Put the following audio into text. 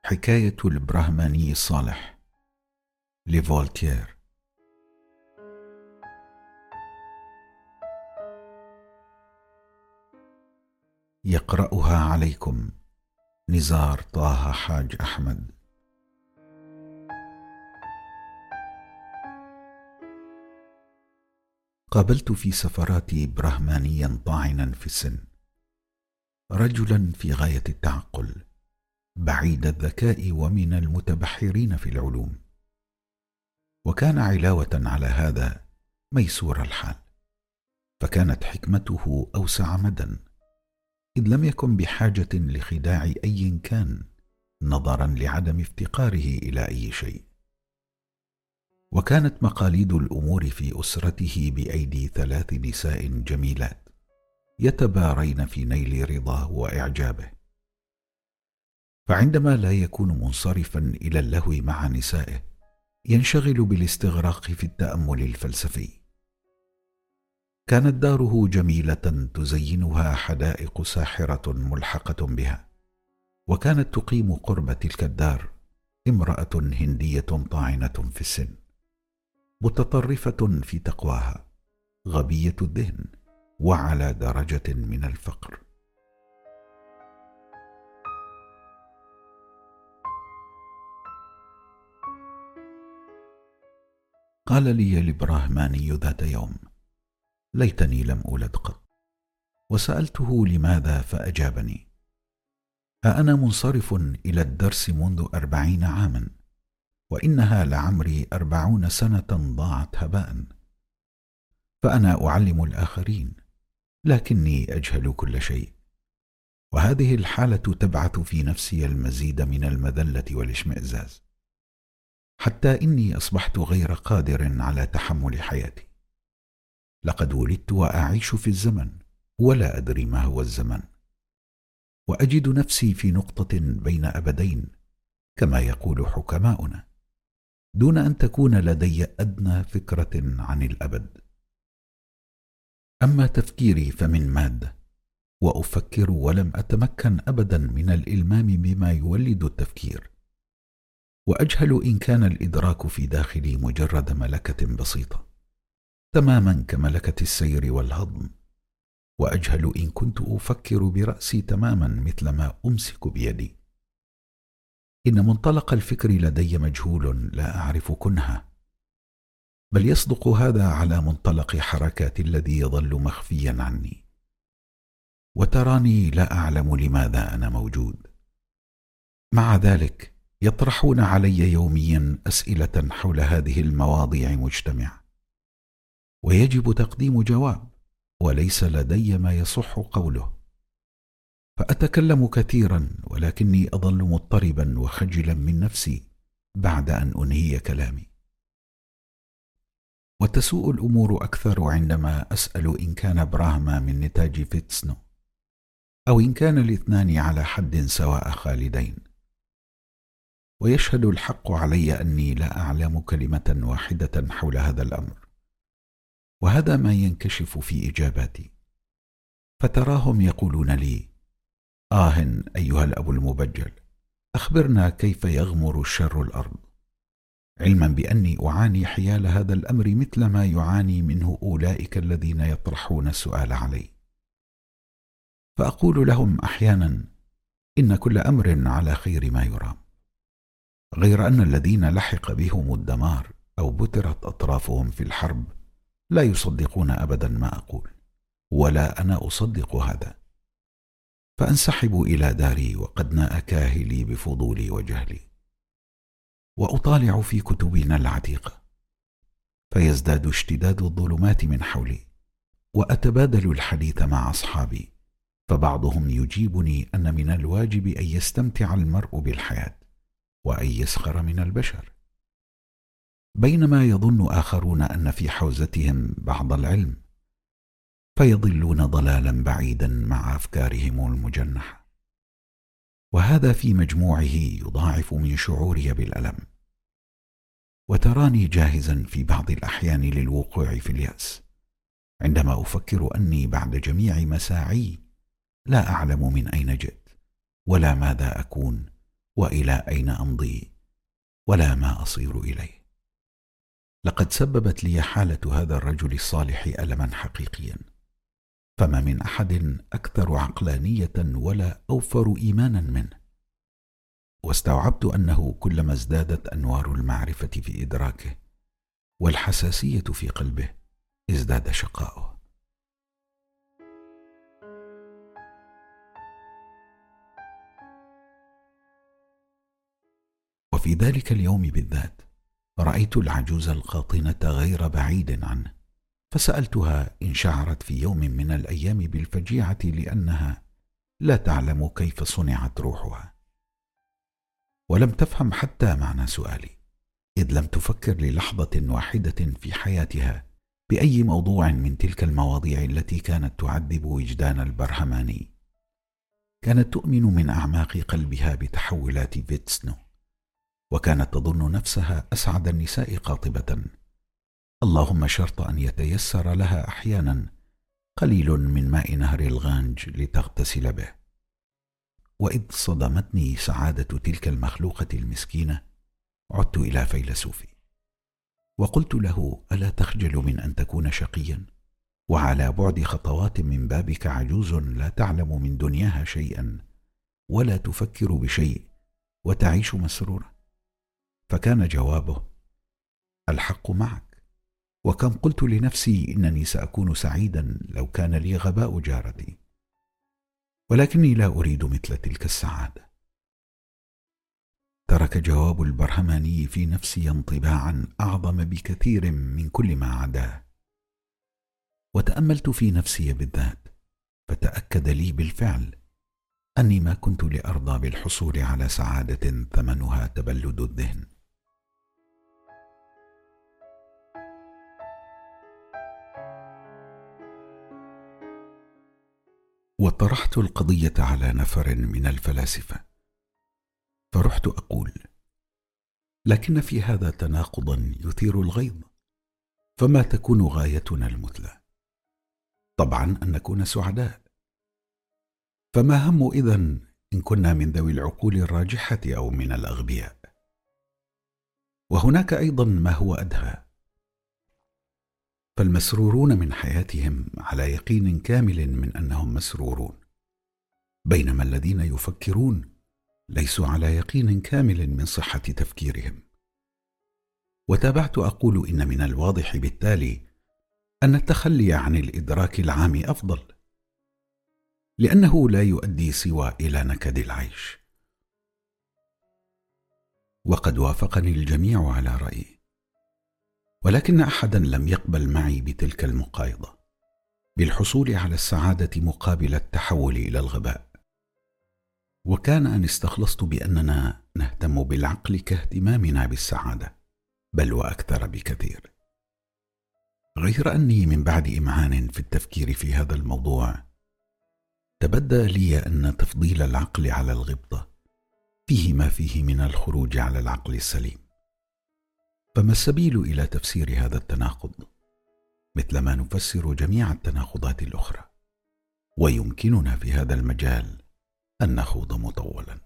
حكاية البرهماني الصالح لفولتير. يقرأها عليكم نزار طه حاج أحمد. قابلت في سفراتي برهمانيا طاعنا في السن، رجلا في غاية التعقل، بعيد الذكاء ومن المتبحرين في العلوم، وكان علاوة على هذا ميسور الحال، فكانت حكمته أوسع مدى، إذ لم يكن بحاجة لخداع أي كان نظرا لعدم افتقاره إلى أي شيء. وكانت مقاليد الأمور في أسرته بأيدي 3 نساء جميلات يتبارين في نيل رضاه وإعجابه، فعندما لا يكون منصرفا إلى اللهو مع نسائه ينشغل بالاستغراق في التأمل الفلسفي. كانت داره جميلة تزينها حدائق ساحرة ملحقة بها، وكانت تقيم قرب تلك الدار امرأة هندية طاعنة في السن، متطرفة في تقواها، غبية الذهن، وعلى درجة من الفقر. قال لي البرهماني ذات يوم: ليتني لم أولد قط. وسألته لماذا، فأجابني: أنا منصرف إلى الدرس منذ 40 عاما، وإنها لعمري 40 سنة ضاعت هباء، فأنا أعلم الآخرين لكني أجهل كل شيء، وهذه الحالة تبعث في نفسي المزيد من المذلة والاشمئزاز، حتى إني أصبحت غير قادر على تحمل حياتي. لقد ولدت وأعيش في الزمن ولا أدري ما هو الزمن، وأجد نفسي في نقطة بين أبدين كما يقول حكماؤنا، دون أن تكون لدي أدنى فكرة عن الأبد. أما تفكيري فمن مادة، وأفكر ولم أتمكن أبدا من الإلمام بما يولد التفكير، وأجهل إن كان الإدراك في داخلي مجرد ملكة بسيطة تماما كملكة السير والهضم، وأجهل إن كنت أفكر برأسي تماما مثل ما أمسك بيدي. إن منطلق الفكر لدي مجهول لا أعرف كنها، بل يصدق هذا على منطلق حركات الذي يظل مخفيا عني، وتراني لا أعلم لماذا أنا موجود. مع ذلك يطرحون علي يوميا أسئلة حول هذه المواضيع مجتمعة، ويجب تقديم جواب، وليس لدي ما يصح قوله، فأتكلم كثيرا ولكني أظل مضطربا وخجلا من نفسي بعد أن أنهي كلامي. وتسوء الأمور أكثر عندما أسأل إن كان براهما من نتاج فيتسنو، أو إن كان الاثنان على حد سواء خالدين، ويشهد الحق علي أني لا أعلم كلمة واحدة حول هذا الأمر، وهذا ما ينكشف في إجاباتي. فتراهم يقولون لي: أيها الأب المبجل، أخبرنا كيف يغمر الشر الأرض، علما بأني أعاني حيال هذا الأمر مثل ما يعاني منه أولئك الذين يطرحون السؤال علي. فأقول لهم أحيانا: إن كل أمر على خير ما يرام، غير أن الذين لحق بهم الدمار أو بترت أطرافهم في الحرب لا يصدقون أبدا ما أقول، ولا أنا أصدق هذا، فأنسحب إلى داري وقد ناء كاهلي بفضولي وجهلي، وأطالع في كتبنا العتيقة، فيزداد اشتداد الظلمات من حولي، وأتبادل الحديث مع أصحابي، فبعضهم يجيبني أن من الواجب أن يستمتع المرء بالحياة وأن يسخر من البشر، بينما يظن آخرون أن في حوزتهم بعض العلم، فيضلون ضلالا بعيدا مع أفكارهم المجنحة. وهذا في مجموعه يضاعف من شعوري بالألم، وتراني جاهزا في بعض الأحيان للوقوع في اليأس، عندما أفكر أني بعد جميع مساعي لا أعلم من أين جئت، ولا ماذا أكون، وإلى أين أمضي ولا ما أصير إليه. لقد سببت لي حالة هذا الرجل الصالح ألما حقيقيا، فما من أحد أكثر عقلانية ولا أوفر إيمانا منه. واستوعبت أنه كلما ازدادت أنوار المعرفة في إدراكه والحساسية في قلبه ازداد شقاؤه. وفي ذلك اليوم بالذات رأيت العجوز القاطنة غير بعيد عنه، فسألتها إن شعرت في يوم من الأيام بالفجيعة لأنها لا تعلم كيف صنعت روحها، ولم تفهم حتى معنى سؤالي، إذ لم تفكر للحظة واحدة في حياتها بأي موضوع من تلك المواضيع التي كانت تعذب وجدان البرهماني. كانت تؤمن من أعماق قلبها بتحولات فيتسنو، وكانت تظن نفسها أسعد النساء قاطبة، اللهم شرط أن يتيسر لها أحيانا قليل من ماء نهر الغانج لتغتسل به. وإذ صدمتني سعادة تلك المخلوقة المسكينة عدت إلى فيلسوفي وقلت له: ألا تخجل من أن تكون شقيا وعلى بعد خطوات من بابك عجوز لا تعلم من دنياها شيئا ولا تفكر بشيء وتعيش مسرورا؟ فكان جوابه: الحق معك، وكم قلت لنفسي إنني سأكون سعيدا لو كان لي غباء جارتي، ولكني لا أريد مثل تلك السعادة. ترك جواب البرهماني في نفسي انطباعا أعظم بكثير من كل ما عداه، وتأملت في نفسي بالذات فتأكد لي بالفعل أني ما كنت لأرضى بالحصول على سعادة ثمنها تبلد الذهن. وطرحت القضية على نفر من الفلاسفة، فرحت أقول: لكن في هذا تناقضا يثير الغيظ، فما تكون غايتنا المثلى؟ طبعا أن نكون سعداء، فما هم إذن إن كنا من ذوي العقول الراجحة أو من الأغبياء؟ وهناك أيضا ما هو أدهى، فالمسرورون من حياتهم على يقين كامل من أنهم مسرورون، بينما الذين يفكرون ليسوا على يقين كامل من صحة تفكيرهم. وتابعت أقول: إن من الواضح بالتالي أن التخلي عن الإدراك العام أفضل، لأنه لا يؤدي سوى إلى نكد العيش. وقد وافقني الجميع على رأيي، ولكن أحدا لم يقبل معي بتلك المقايضة بالحصول على السعادة مقابل التحول إلى الغباء. وكان أن استخلصت بأننا نهتم بالعقل كاهتمامنا بالسعادة، بل وأكثر بكثير. غير أني من بعد إمعان في التفكير في هذا الموضوع تبدى لي أن تفضيل العقل على الغبطة فيه ما فيه من الخروج على العقل السليم. فما السبيل إلى تفسير هذا التناقض مثلما نفسر جميع التناقضات الأخرى؟ ويمكننا في هذا المجال أن نخوض مطولا.